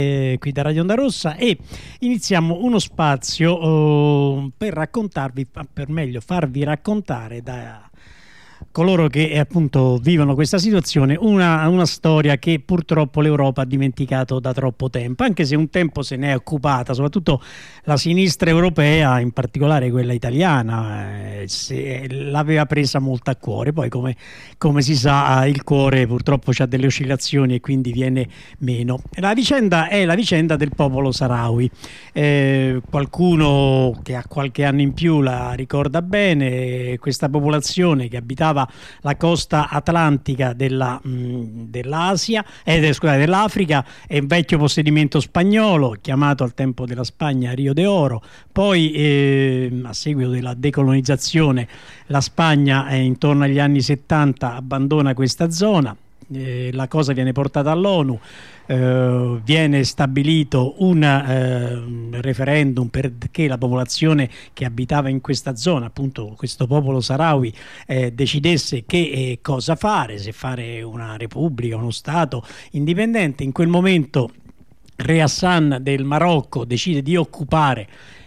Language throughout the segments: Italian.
Qui da Radio Onda Rossa, e iniziamo uno spazio per raccontarvi, per meglio farvi raccontare da coloro che appunto vivono questa situazione una storia che purtroppo l'Europa ha dimenticato da troppo tempo, anche se un tempo se ne è occupata, soprattutto la sinistra europea, in particolare quella italiana, l'aveva presa molto a cuore. Poi come si sa, il cuore purtroppo ha delle oscillazioni e quindi viene meno. La vicenda è la vicenda del popolo Saharawi. Qualcuno che ha qualche anno in più la ricorda bene, questa popolazione che abitava la costa atlantica dell'Africa, è un vecchio possedimento spagnolo chiamato al tempo della Spagna Rio de Oro. Poi a seguito della decolonizzazione la Spagna intorno agli anni 70 abbandona questa zona. La cosa viene portata all'ONU, viene stabilito un referendum perché la popolazione che abitava in questa zona, appunto questo popolo Saharawi, decidesse che cosa fare, se fare una repubblica, uno stato indipendente. In quel momento Re Hassan del Marocco decide di occupare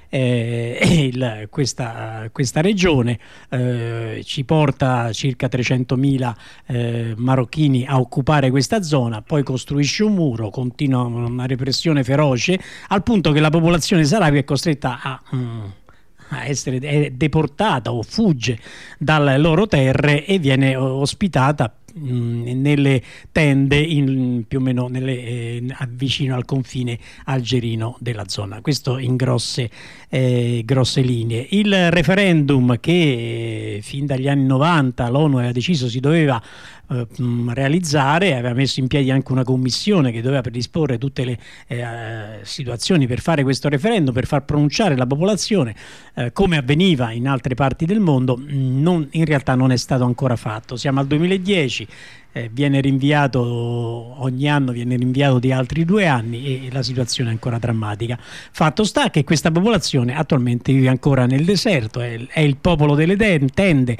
questa regione, ci porta circa 300.000 marocchini a occupare questa zona, poi costruisce un muro, continua una repressione feroce, al punto che la popolazione saharawi è costretta a essere deportata o fugge dalle loro terre e viene ospitata nelle tende più o meno vicino al confine algerino della zona. Questo in grosse linee. Il referendum che fin dagli anni 90 l'ONU aveva deciso si doveva realizzare, aveva messo in piedi anche una commissione che doveva predisporre tutte le situazioni per fare questo referendum, per far pronunciare la popolazione, come avveniva in altre parti del mondo. In realtà non è stato ancora fatto. Siamo al 2010, viene rinviato ogni anno, viene rinviato di altri 2 anni e la situazione è ancora drammatica. Fatto sta che questa popolazione attualmente vive ancora nel deserto, è il popolo delle tende,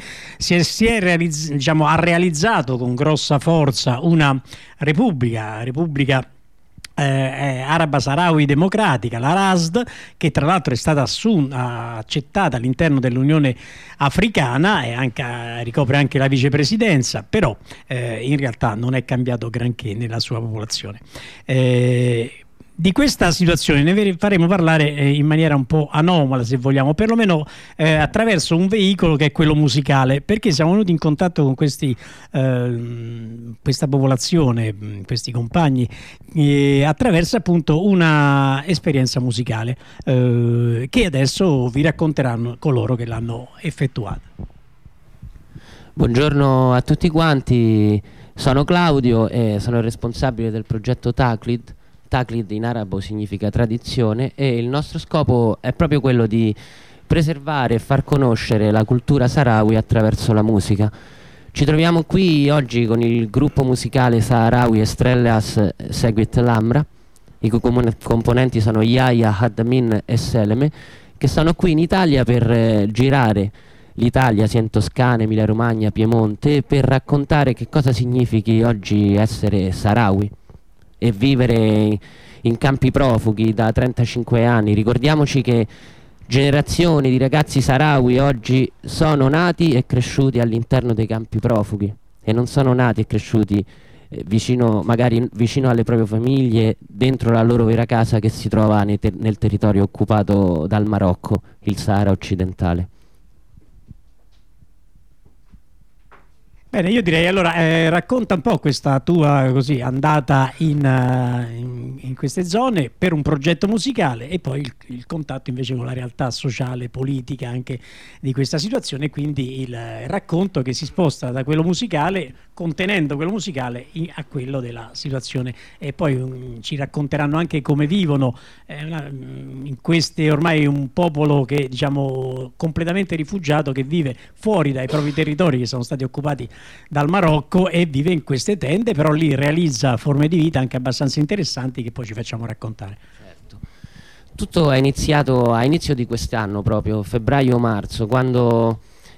ha realizzato con grossa forza una repubblica araba Sahrawi democratica, la RASD, che tra l'altro è stata accettata all'interno dell'Unione Africana e ricopre anche la vicepresidenza, però in realtà non è cambiato granché nella sua popolazione. Di questa situazione ne faremo parlare in maniera un po' anomala, se vogliamo, perlomeno attraverso un veicolo che è quello musicale, perché siamo venuti in contatto con questa popolazione, questi compagni, attraverso appunto una esperienza musicale che adesso vi racconteranno coloro che l'hanno effettuata. Buongiorno a tutti quanti, sono Claudio e sono il responsabile del progetto Taqlid. Taqlid in arabo significa tradizione e il nostro scopo è proprio quello di preservare e far conoscere la cultura sahrawi attraverso la musica. Ci troviamo qui oggi con il gruppo musicale Sahrawi Estrellas Seguit Lamra, i cui componenti sono Yahya, Hadmin e Seleme, che sono qui in Italia per girare l'Italia, sia in Toscana, Emilia Romagna, Piemonte, per raccontare che cosa significhi oggi essere sahrawi e vivere in campi profughi da 35 anni. Ricordiamoci che generazioni di ragazzi sahrawi oggi sono nati e cresciuti all'interno dei campi profughi e non sono nati e cresciuti magari vicino alle proprie famiglie, dentro la loro vera casa che si trova nel territorio occupato dal Marocco, il Sahara occidentale. Bene, io direi allora racconta un po' questa tua andata in queste zone per un progetto musicale e poi il contatto invece con la realtà sociale, politica anche di questa situazione, quindi il racconto che si sposta da quello musicale, contenendo quello musicale a quello della situazione, e poi ci racconteranno anche come vivono in queste, ormai un popolo che diciamo completamente rifugiato, che vive fuori dai propri territori che sono stati occupati dal Marocco e vive in queste tende, però lì realizza forme di vita anche abbastanza interessanti che poi ci facciamo raccontare. Certo. Tutto è iniziato a inizio di quest'anno, proprio febbraio-marzo, quando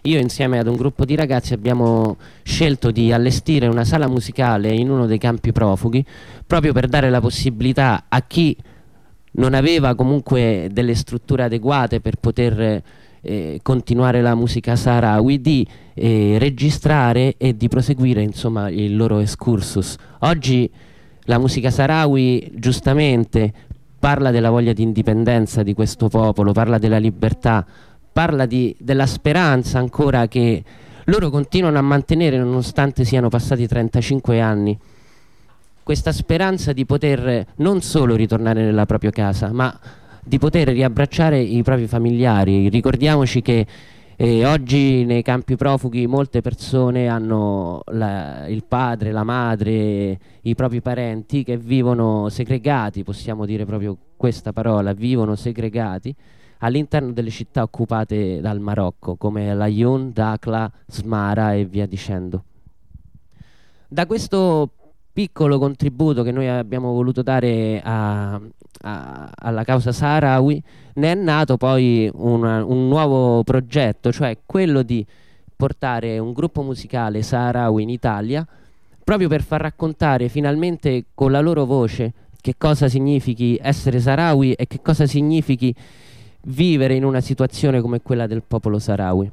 io insieme ad un gruppo di ragazzi abbiamo scelto di allestire una sala musicale in uno dei campi profughi, proprio per dare la possibilità a chi non aveva comunque delle strutture adeguate per poter continuare la musica saharawi di registrare e di proseguire insomma il loro excursus. Oggi la musica saharawi giustamente parla della voglia di indipendenza di questo popolo, parla della libertà, parla della speranza ancora che loro continuano a mantenere nonostante siano passati 35 anni. Questa speranza di poter non solo ritornare nella propria casa, ma di poter riabbracciare i propri familiari. Ricordiamoci che oggi nei campi profughi molte persone hanno il padre, la madre, i propri parenti che vivono segregati, possiamo dire proprio questa parola, vivono segregati all'interno delle città occupate dal Marocco, come Laayoune, Dakhla, Smara e via dicendo. Da questo piccolo contributo che noi abbiamo voluto dare alla causa saharawi ne è nato poi un nuovo progetto, cioè quello di portare un gruppo musicale saharawi in Italia, proprio per far raccontare finalmente con la loro voce che cosa significhi essere saharawi e che cosa significhi vivere in una situazione come quella del popolo saharawi.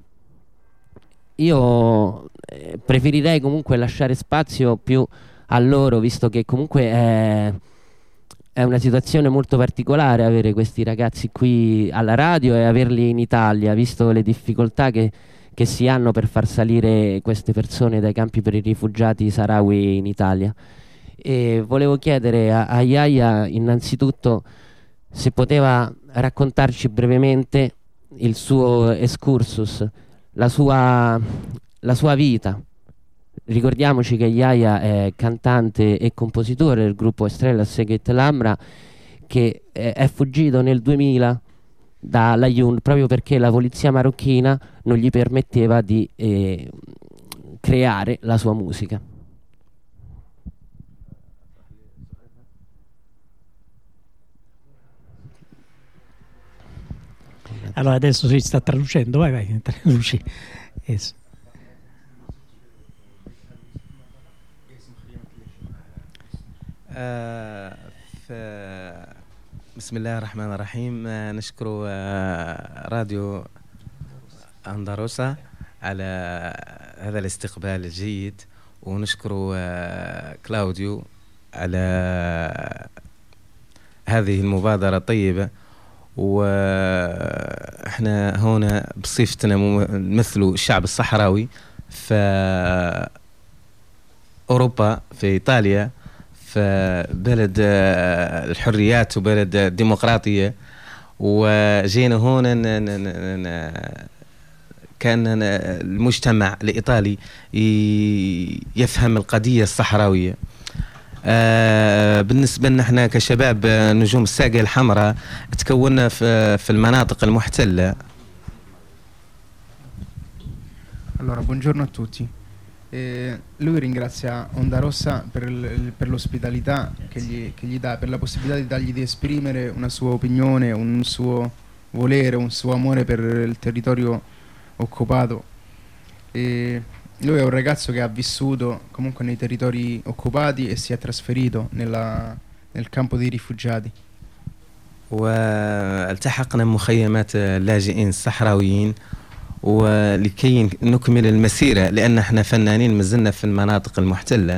Io preferirei comunque lasciare spazio più a loro, visto che comunque è una situazione molto particolare avere questi ragazzi qui alla radio e averli in Italia, visto le difficoltà che si hanno per far salire queste persone dai campi per i rifugiati saharawi in Italia. E volevo chiedere a Yahya innanzitutto se poteva raccontarci brevemente il suo excursus, la sua vita. Ricordiamoci che Yahya è cantante e compositore del gruppo Estrella Seguet Lamra, che è fuggito nel 2000 da Laayoune proprio perché la polizia marocchina non gli permetteva di creare la sua musica. Allora adesso si sta traducendo, vai, traduci. Yes. بسم الله الرحمن الرحيم. نشكر راديو أندلسة على هذا الاستقبال الجيد، ونشكر كلاوديو على هذه المبادرة الطيبة. وإحنا هنا بصفتنا نمثل الشعب الصحراوي في أوروبا، في إيطاليا، في بلد الحريات وبلد الديمقراطية، وجينا هنا كان المجتمع الإيطالي يفهم القضية الصحراوية. بالنسبة لنا احنا كشباب نجوم الساقية الحمراء تكوننا في المناطق المحتلة. Allora, buongiorno a tutti. Lui ringrazia Onda Rossa per l'ospitalità che gli dà, per la possibilità di dargli di esprimere una sua opinione, un suo volere, un suo amore per il territorio occupato. Lui è un ragazzo che ha vissuto comunque nei territori occupati e si è trasferito nel campo dei rifugiati. والتحقنا بمخيمات اللاجئين الصحراويين ولكي نكمل المسيرة، لأن احنا فنانين مازلنا في المناطق المحتلة،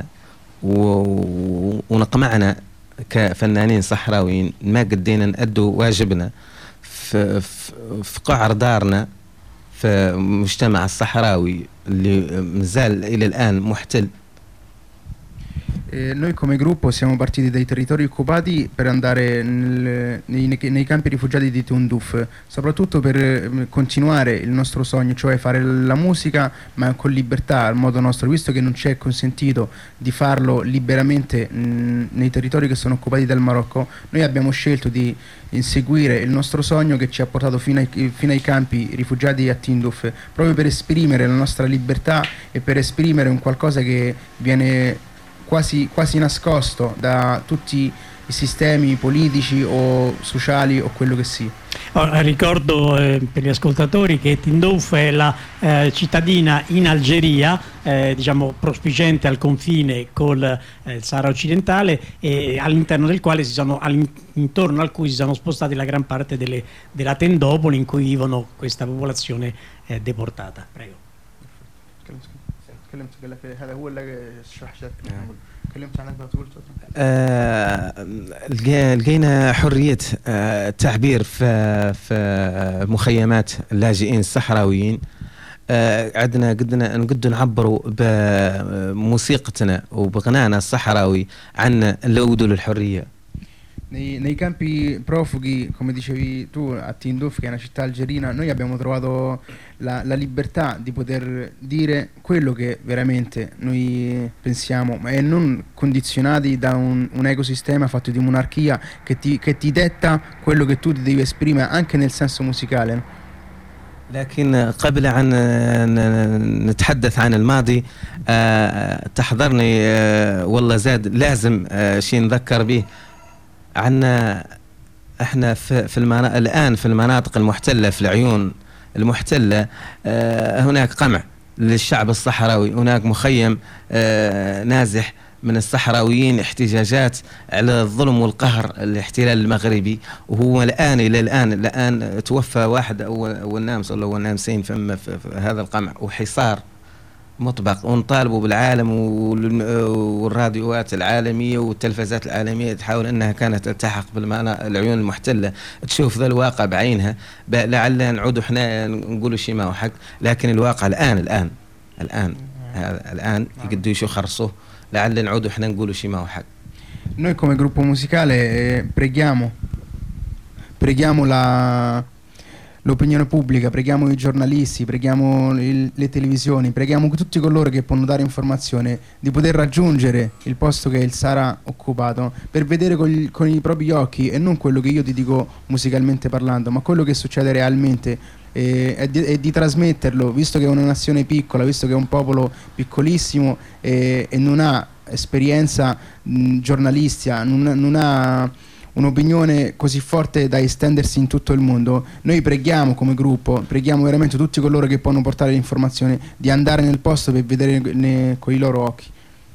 ونقمعنا كفنانين صحراويين ما قدينا نأدوا واجبنا في قعر دارنا في المجتمع الصحراوي اللي مازال إلى الآن محتل. Noi come gruppo siamo partiti dai territori occupati per andare nei campi rifugiati di Tunduf, soprattutto per continuare il nostro sogno, cioè fare la musica ma con libertà al modo nostro, visto che non ci è consentito di farlo liberamente nei territori che sono occupati dal Marocco. Noi abbiamo scelto di inseguire il nostro sogno che ci ha portato fino ai campi rifugiati a Tinduf, proprio per esprimere la nostra libertà e per esprimere un qualcosa che viene quasi nascosto da tutti i sistemi politici o sociali o quello che sia. Ricordo per gli ascoltatori che Tindouf è la cittadina in Algeria, diciamo prospiciente al confine col Sahara occidentale, e all'interno del quale intorno al cui si sono spostati la gran parte della tendopoli in cui vivono questa popolazione deportata. Prego. لقينا حرية التعبير في مخيمات اللاجئين الصحراويين. قدنا نقدر نعبروا بموسيقتنا وبغنانا الصحراوي عن العودة للحرية. Nei campi profughi, come dicevi tu, a Tindouf, che è una città algerina, noi abbiamo trovato la libertà di poter dire quello che veramente noi pensiamo, e non condizionati da un ecosistema fatto di monarchia che ti detta quello che tu ti devi esprimere anche nel senso musicale. لكن قبل أن نتحدث عن الماضي تحضرني والله زاد لازم شيء نذكر به عنا. احنا الآن في المناطق المحتلة، في العيون المحتلة، هناك قمع للشعب الصحراوي، هناك مخيم نازح من الصحراويين، احتجاجات على الظلم والقهر الاحتلال المغربي. وهو الآن إلى الآن توفى واحد أول نامس ولا أول نامسين في هذا القمع، وحصار مطبق. ونطالبوا بالعالم والراديوات العالمية والتلفزات العالمية تحاول أنها كانت تلتحق بالعيون المحتلة تشوف ذا الواقع بعينها، لعل نعود احنا نقولوا شيء ما هو حق. لكن الواقع الآن يقدروا يخرصوه، لعل نعود احنا نقولوا شيء ما هو حق. Noi come gruppo musicale preghiamo l'opinione pubblica, preghiamo i giornalisti, preghiamo le televisioni, preghiamo tutti coloro che possono dare informazione di poter raggiungere il posto che è il Sahara occupato, per vedere con i propri occhi, e non quello che io ti dico musicalmente parlando, ma quello che succede realmente, e di trasmetterlo, visto che è una nazione piccola, visto che è un popolo piccolissimo e non ha esperienza giornalistica, non ha un'opinione così forte da estendersi in tutto il mondo. Noi preghiamo come gruppo, preghiamo veramente tutti coloro che possono portare l'informazione di andare nel posto per vedere con i loro occhi.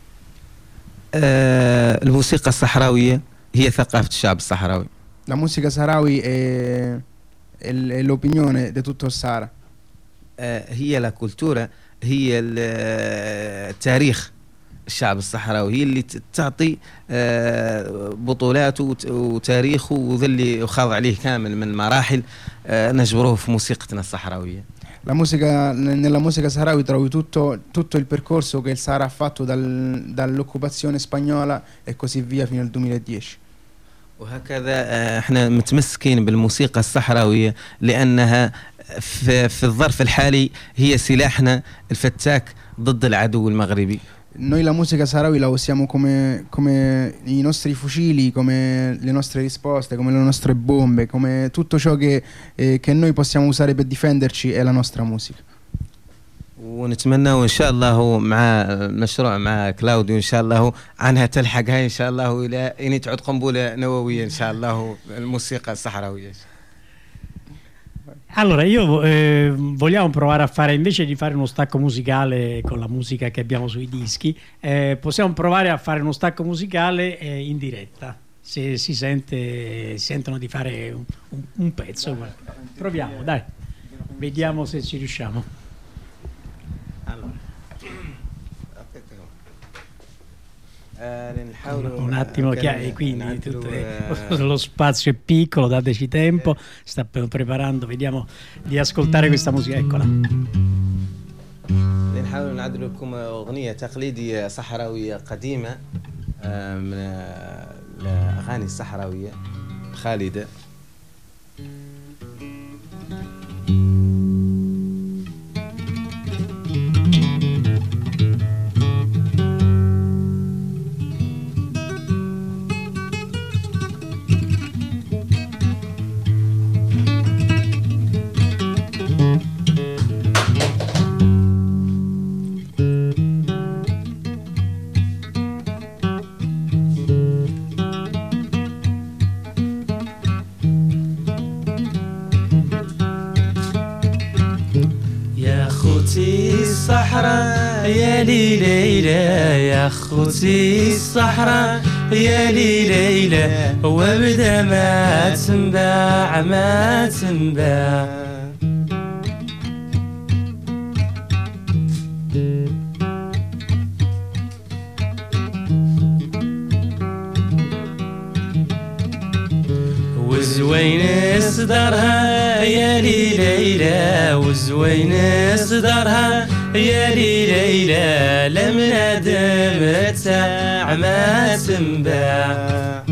الموسيقى الصحراوية هي ثقافة الشعب الصحراوي. La musica saharawi è l'opinione di tutto il Sahara. هي لا كولتورا، هي التاريخ الشعب الصحراوي، هي اللي تعطي بطولاته وتاريخه، وذا اللي خاض عليه كامل من مراحل نجبروه في موسيقتنا الصحراوية. Nella musica saharawi trovi tutto il percorso che il Sahara ha fatto dall'occupazione spagnola e così via fino al 2010. وهكذا احنا متمسكين بالموسيقى الصحراوية لأنها في الظرف الحالي هي سلاحنا الفتاك ضد العدو المغربي. Noi la musica saharawi la usiamo come i nostri fucili, come le nostre risposte, come le nostre bombe, come tutto ciò che noi possiamo usare per difenderci è la nostra musica. ونتمنى وإن شاء الله مع مشروع مع كلاوديو إن شاء الله عنها تلحق هاي إن شاء الله إلى إن تعود قنبلة نووية إن شاء الله الموسيقى الصحراوية. Allora vogliamo provare a fare, invece di fare uno stacco musicale con la musica che abbiamo sui dischi, possiamo provare a fare uno stacco musicale in diretta, se sentono di fare un pezzo. Proviamo, dai, vediamo se ci riusciamo. Un attimo, quindi lo spazio è piccolo, dateci tempo, sta preparando, vediamo di ascoltare questa musica, eccola. نحاول نعدل لكم أغنية تقليدية صحراوية قديمة من الأغاني الصحراوية خالدة. الصحراء يا ليلى يا خوتي الصحراء يا ليلى وابدا ما تنباع ما تنباع وزوين صدرها يا ليلى وزوين صدرها يا ليلى لم ندم تاع ما تنباع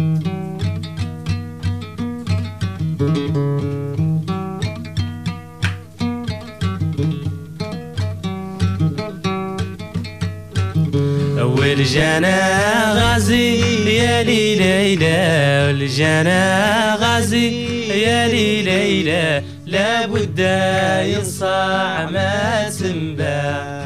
والجانا غازي يا ليلى والجانا غازي يا ليلى لابد ينصاع ما تنباع.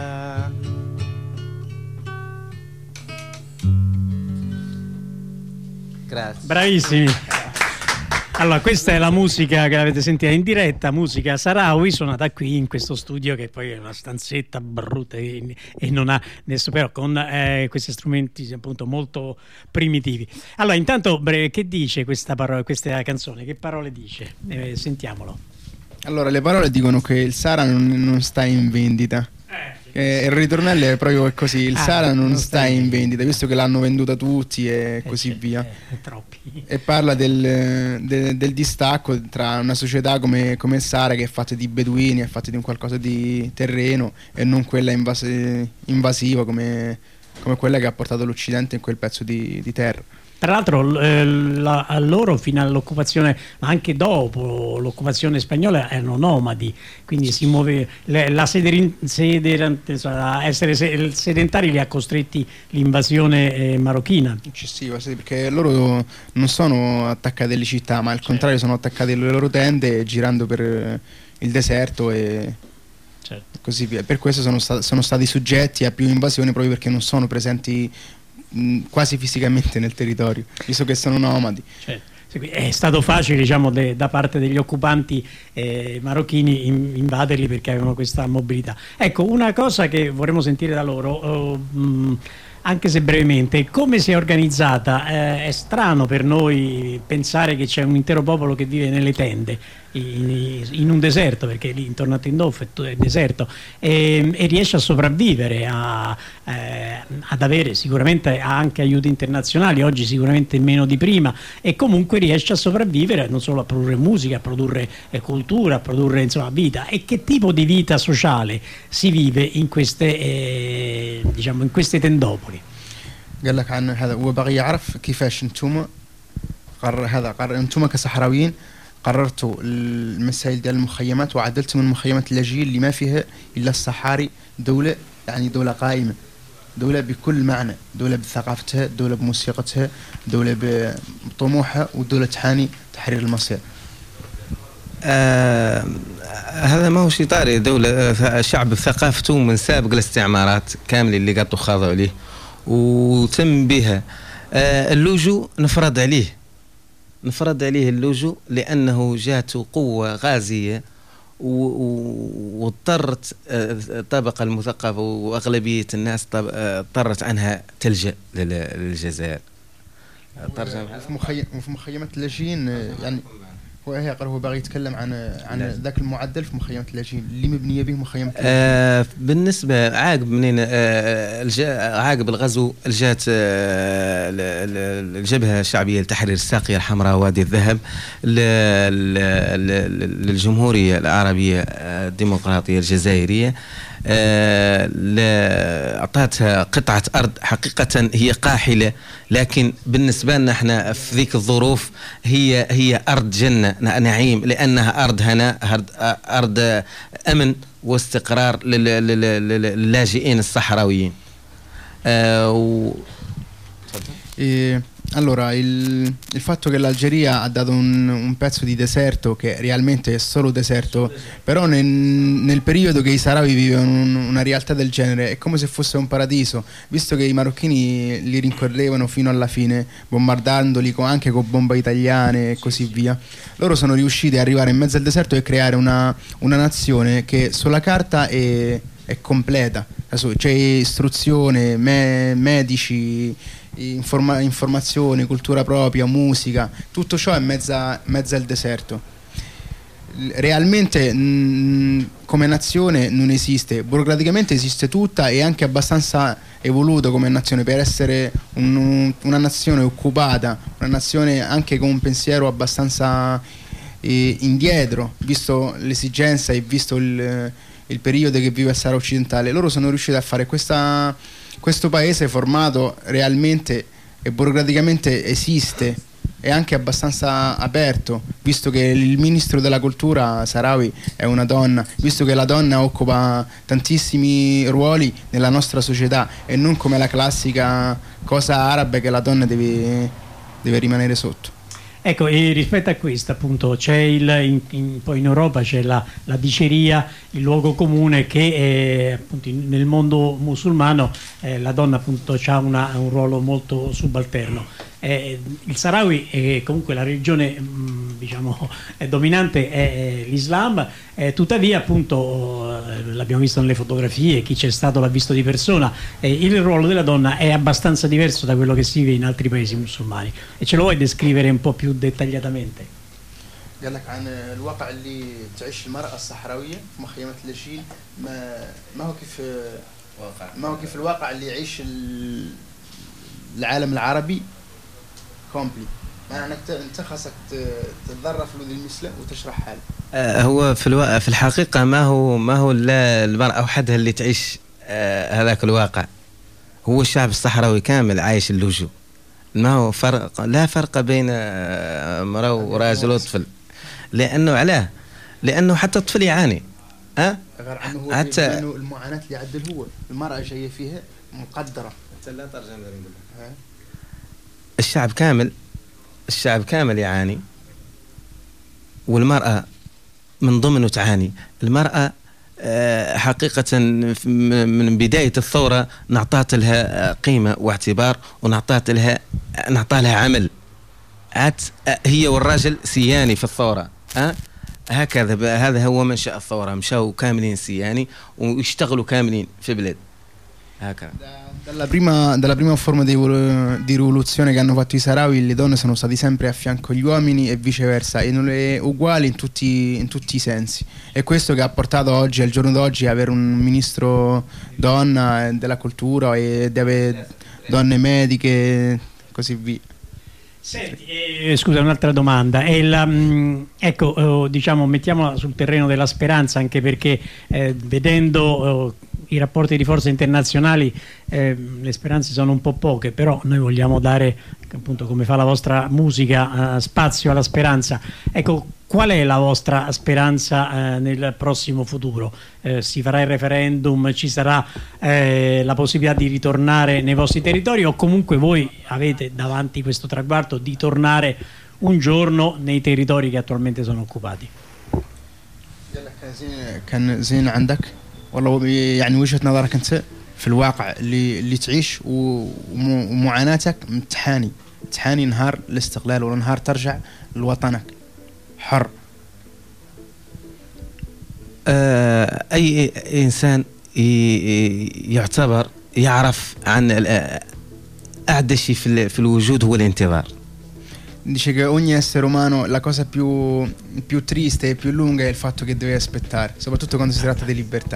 Bravissimi. Allora, questa è la musica che avete sentita in diretta, musica Sahrawi, suonata qui in questo studio che poi è una stanzetta brutta e non ha nessuno, però con questi strumenti appunto molto primitivi. Allora, intanto che dice questa canzone? Che parole dice? Sentiamolo. Allora, le parole dicono che il Sahara non sta in vendita. Il ritornello è proprio così, il Sahara non sta in vendita, visto che l'hanno venduta tutti e così via. Troppi. E parla del distacco tra una società come il Sahara, che è fatta di beduini, è fatta di un qualcosa di terreno, e non quella invasiva come quella che ha portato l'Occidente in quel pezzo di terra. Tra l'altro a loro fino all'occupazione, ma anche dopo l'occupazione spagnola, erano nomadi, quindi si muove essere sedentari li ha costretti l'invasione marocchina. Eccessiva, sì, perché loro non sono attaccati alle città, ma al contrario sono attaccati alle loro tende girando per il deserto e così via. Per questo sono stati soggetti a più invasioni, proprio perché non sono presenti quasi fisicamente nel territorio, visto che sono nomadi. È stato facile, diciamo, da parte degli occupanti marocchini invaderli, perché avevano questa mobilità. Ecco, una cosa che vorremmo sentire da loro, anche se brevemente, come si è organizzata. È strano per noi pensare che c'è un intero popolo che vive nelle tende in un deserto, perché lì intorno a Tindouf è deserto, e riesce a sopravvivere, ad avere sicuramente anche aiuti internazionali, oggi sicuramente meno di prima, e comunque riesce a sopravvivere non solo a produrre musica, a produrre cultura, a produrre insomma vita. E che tipo di vita sociale si vive in queste diciamo in queste tendopoli? قال لك عن هذا وبغي يعرف كيفاش انتم انتم كصحراويين قررتوا المسائل ديال المخيمات وعدلتوا من مخيمات اللاجئين اللي ما فيها الا الصحاري دولة، يعني دولة قائمة، دولة بكل معنى، دولة بثقافتها، دولة بموسيقتها، دولة بطموحها، ودولة تحاني تحرير المصير. هذا ما هو شيء طارئ، دولة شعب بثقافته من سابق الاستعمارات كامل اللي قاطوا خاضوا عليه وتم بها اللجوء. نفرض عليه اللجوء لأنه جاته قوة غازية واضطرت الطبقة المثقفة وأغلبية الناس اضطرت عنها تلجأ للجزائر. في مخيمات اللاجئين، يعني هو باغي يتكلم عن ذاك المعدل في مخيمات اللاجئين اللي مبنيه به مخيمات بالنسبه عقب منين عقب الغزو جات الجبهه الشعبيه لتحرير الساقيه الحمراء وادي الذهب للجمهوريه العربيه الديمقراطيه الجزائريه، أعطتها قطعة أرض حقيقة هي قاحلة، لكن بالنسبة لنا احنا في ذيك الظروف هي أرض جنة نعيم، لأنها أرض هناء، أرض أمن واستقرار للاجئين الصحراويين. Allora, il fatto che l'Algeria ha dato un pezzo di deserto, che realmente è solo deserto, però nel periodo che i Sahrawi vivevano una realtà del genere, è come se fosse un paradiso, visto che i marocchini li rincorrevano fino alla fine, bombardandoli anche con bombe italiane e così via. Loro sono riusciti ad arrivare in mezzo al deserto e creare una nazione che sulla carta è è completa, c'è istruzione, medici, informazione, cultura propria, musica, tutto ciò è mezza al deserto. Realmente come nazione non esiste, burocraticamente esiste tutta e anche abbastanza evoluto come nazione per essere una nazione occupata, una nazione anche con un pensiero abbastanza indietro, visto l'esigenza e visto il periodo che vive il Sahara occidentale. Loro sono riusciti a fare questo paese formato realmente e burocraticamente esiste, è anche abbastanza aperto, visto che il ministro della cultura Sahrawi è una donna, visto che la donna occupa tantissimi ruoli nella nostra società e non come la classica cosa araba che la donna deve rimanere sotto. Ecco, e rispetto a questo appunto c'è poi in Europa c'è la diceria, il luogo comune che appunto nel mondo musulmano la donna appunto ha un ruolo molto subalterno. Il Sahrawi comunque la religione diciamo dominante è l'Islam, tuttavia appunto l'abbiamo visto nelle fotografie, chi c'è stato l'ha visto di persona, il ruolo della donna è abbastanza diverso da quello che si vive in altri paesi musulmani, e ce lo vuoi descrivere un po' più dettagliatamente? قال لك عن الواقع اللي تعيش المرأة الصحراوية في مخيمات اللاجئين، ما هو كيف الواقع اللي يعيش العالم العربي كومبلي. معنى انت خاصك تتظرف له ذي المثله وتشرح حاله. هو في الحقيقة ما هو المرأة وحدها اللي تعيش هذاك الواقع، هو الشعب الصحراوي كامل عايش اللجوء، ما هو لا فرق بين امرأة وراجل وطفل، لأنه حتى الطفل يعاني. غير عنه حتى المعاناة اللي عدل هو المرأة جاية فيها مقدرة. لا ترجمة الشعب كامل يعاني، والمرأة من ضمنه تعاني. المرأة حقيقة من بداية الثورة نعطات لها قيمة واعتبار، ونعطات لها عمل. هي والراجل سياني في الثورة. هكذا هذا هو منشأ الثورة، مشاو كاملين سياني ويشتغلوا كاملين في بلاد هكذا. Dalla prima forma di rivoluzione che hanno fatto i Sahrawi, le donne sono stati sempre a fianco agli uomini e viceversa, e non è uguali in tutti i sensi. È questo che ha portato oggi, al giorno d'oggi, a avere un ministro donna della cultura e di avere donne mediche e così via. Senti, scusa, un'altra domanda. Ecco, diciamo, mettiamola sul terreno della speranza, anche perché vedendo i rapporti di forze internazionali le speranze sono un po' poche, però noi vogliamo dare, appunto, come fa la vostra musica, spazio alla speranza. Ecco, qual è la vostra speranza nel prossimo futuro? Si farà il referendum, ci sarà la possibilità di ritornare nei vostri territori, o comunque voi avete davanti questo traguardo di tornare un giorno nei territori che attualmente sono occupati? كان زين عندك والله، يعني وجهة نظرك أنت في الواقع اللي تعيش ومعاناتك، تحاني نهار الاستقلال ولا نهار ترجع لوطنك حر. أي إنسان يعرف عن أعدى شيء في الوجود هو الانتظار. Dice che ogni essere umano, la cosa più triste e più lunga è il fatto che deve aspettare, soprattutto quando si tratta di libertà.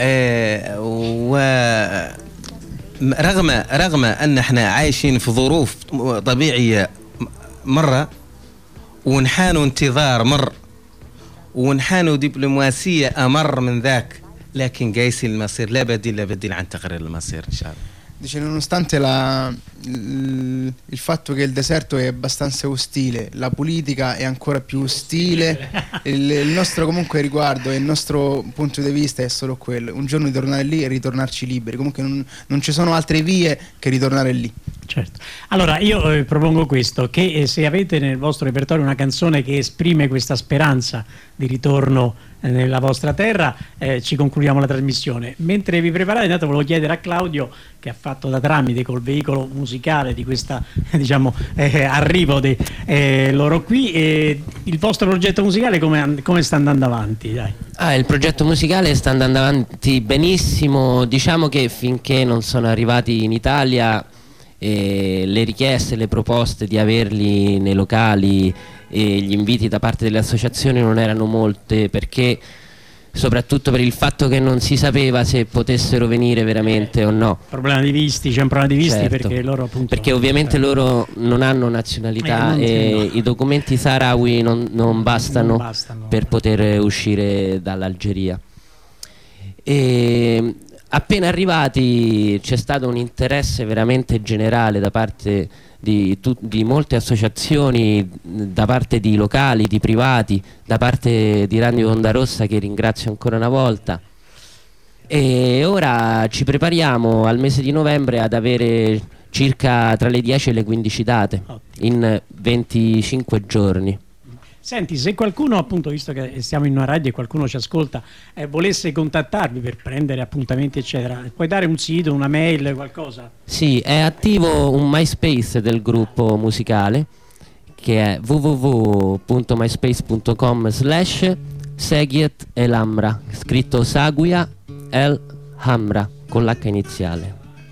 رغم أن احنا عايشين في ظروف طبيعية مرة، ونحانوا انتظار مر، ونحانوا دبلوماسية أمر من ذاك، لكن قايسين المصير لا بديل عن تقرير المصير إن شاء الله. Dice, nonostante il fatto che il deserto è abbastanza ostile, la politica è ancora più ostile, il nostro comunque riguardo e il nostro punto di vista è solo quello: un giorno di tornare lì e ritornarci liberi. Comunque non ci sono altre vie che ritornare lì. Certo. Allora io propongo questo, che se avete nel vostro repertorio una canzone che esprime questa speranza di ritorno nella vostra terra, ci concludiamo la trasmissione. Mentre vi preparate, intanto volevo chiedere a Claudio, che ha fatto da tramite col veicolo musicale musicale, di questa diciamo arrivo di loro qui. Il vostro progetto musicale come sta andando avanti? Dai. Il progetto musicale sta andando avanti benissimo, diciamo che finché non sono arrivati in Italia le richieste, le proposte di averli nei locali e gli inviti da parte delle associazioni non erano molte, perché soprattutto per il fatto che non si sapeva se potessero venire veramente o no. Problema di visti, c'è un problema di visti, certo, perché loro appunto... Perché ovviamente loro non hanno nazionalità e i documenti saharawi non bastano per poter uscire dall'Algeria. E appena arrivati c'è stato un interesse veramente generale da parte di molte associazioni, da parte di locali, di privati, da parte di Radio Onda Rossa, che ringrazio ancora una volta, e ora ci prepariamo al mese di novembre ad avere circa tra le 10 e le 15 date in 25 giorni. Senti, se qualcuno, appunto, visto che siamo in una radio e qualcuno ci ascolta, volesse contattarvi per prendere appuntamenti eccetera, puoi dare un sito, una mail, qualcosa? Sì, è attivo un MySpace del gruppo musicale, che è www.myspace.com/Seguiet El Hamra, scritto Saguia El Hamra con l'H iniziale.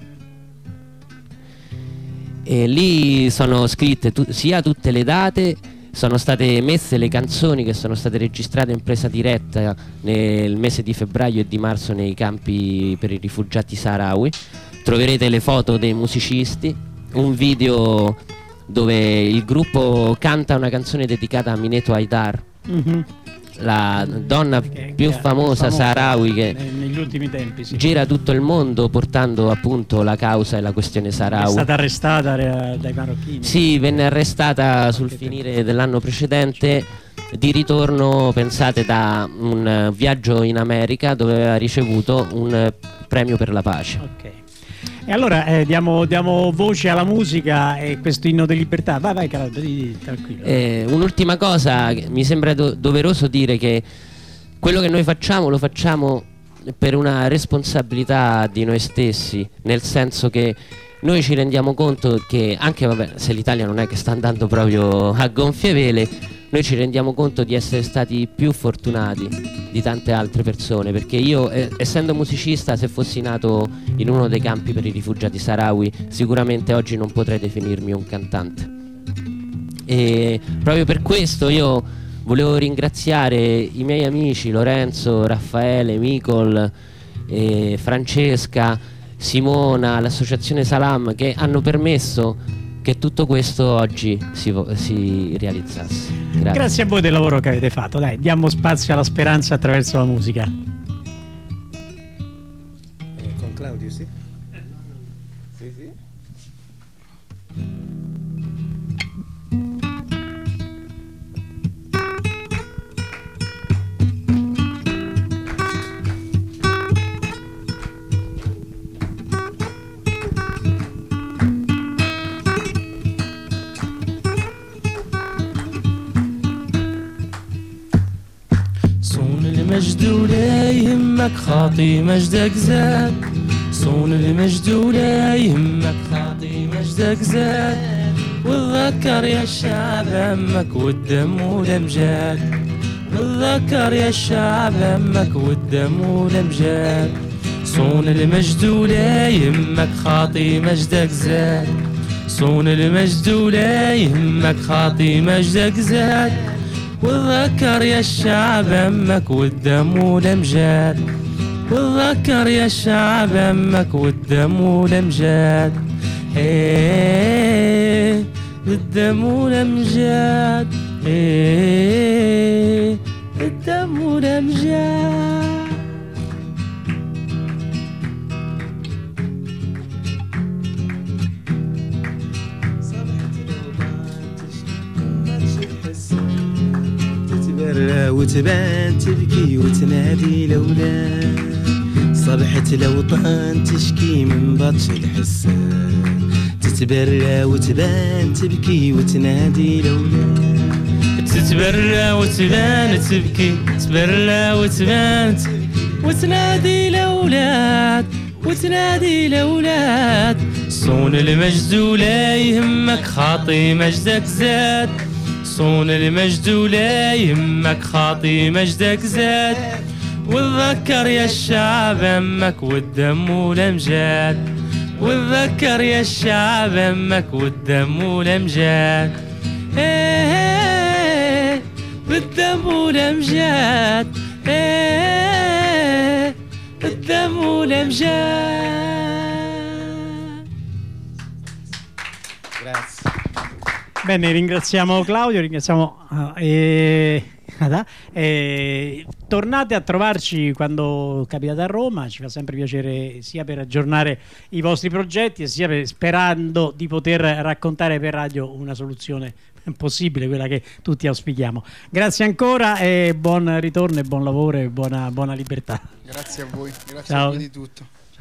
E lì sono scritte sia tutte le date, sono state messe le canzoni che sono state registrate in presa diretta nel mese di febbraio e di marzo nei campi per i rifugiati saharawi. Troverete le foto dei musicisti, un video dove il gruppo canta una canzone dedicata a Mineto Haidar, la donna più famosa saharawi che negli ultimi tempi gira tutto il mondo portando appunto la causa e la questione saharawi. È stata arrestata dai marocchini. Sì, venne arrestata sul finire dell'anno precedente, di ritorno, pensate, da un viaggio in America dove aveva ricevuto un premio per la pace. Ok. E allora diamo voce alla musica e questo inno di libertà. Vai Calabria, tranquillo. Un'ultima cosa, mi sembra doveroso dire che quello che noi facciamo lo facciamo per una responsabilità di noi stessi, nel senso che noi ci rendiamo conto che anche se l'Italia non è che sta andando proprio a gonfie vele, noi ci rendiamo conto di essere stati più fortunati di tante altre persone, perché io, essendo musicista, se fossi nato in uno dei campi per i rifugiati saharawi, sicuramente oggi non potrei definirmi un cantante. E proprio per questo io volevo ringraziare i miei amici Lorenzo, Raffaele, Micol, Francesca, Simona, l'associazione Salam, che hanno permesso che tutto questo oggi si realizzasse. Grazie a voi del lavoro che avete fatto. Dai, diamo spazio alla speranza attraverso la musica. Con Claudio, sì? Sì. المجد ولا يهمك خاطي مجدك زاد، صون المجد ولا يهمك خاطي مجدك زاد، وتذكر يا الشعب همك والدم والامجاد، وتذكر يا الشعب همك والدم والامجاد، صون المجد ولا يهمك خاطي مجدك زاد، صون المجد ولا يهمك خاطي مجدك زاد، وتذكر يا الشعب همك والدم والامجاد، وتذكر يا الشعب همك والدم والامجاد، الدم والامجاد، الدم والامجاد. وتبان تبكي وتنادي الأولاد، صبحت الأوطان تشكي من بطش الحسان، تتبرى وتبان تبكي وتنادي الأولاد، تتبرى وتبان تبكي، تتبرى وتبان وتنادي الأولاد، وتنادي الأولاد، صون المجد ولا يهمك خاطي مجدك زاد صون المجد ولا يهمك خاطي مجدك زاد وتذكر يا الشعب امك والدم والامجاد وتذكر يا الشعب امك والدم والامجاد ايه بالدم والامجاد ايه بالدم والامجاد. Grazie. Bene, ringraziamo Claudio, ringraziamo tornate a trovarci quando capitate a Roma, ci fa sempre piacere sia per aggiornare i vostri progetti e sia sperando di poter raccontare per radio una soluzione possibile, quella che tutti auspichiamo. Grazie ancora e buon ritorno e buon lavoro e buona libertà. Grazie a voi, grazie Ciao. a voi di tutto.